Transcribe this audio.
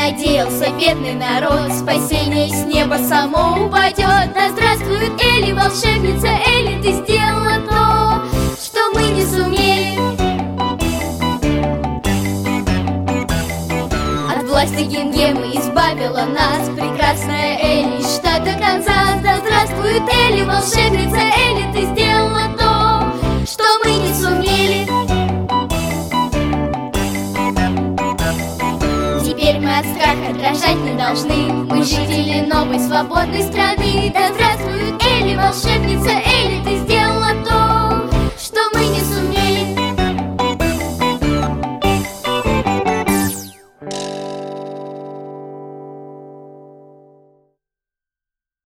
надеялся бедный народ, спасение с неба само упадет. Да здравствует Элли, волшебница Элли, ты сделала то, что мы не сумели. От власти Гингемы избавила нас прекрасная Элли из штата Канзас. Да здравствует Элли, волшебница Элли, ты сделала то, что мы не сумели. Теперь мы от страха дрожать не должны, мы жители новой свободной страны. Да здравствует Элли, волшебница Элли, ты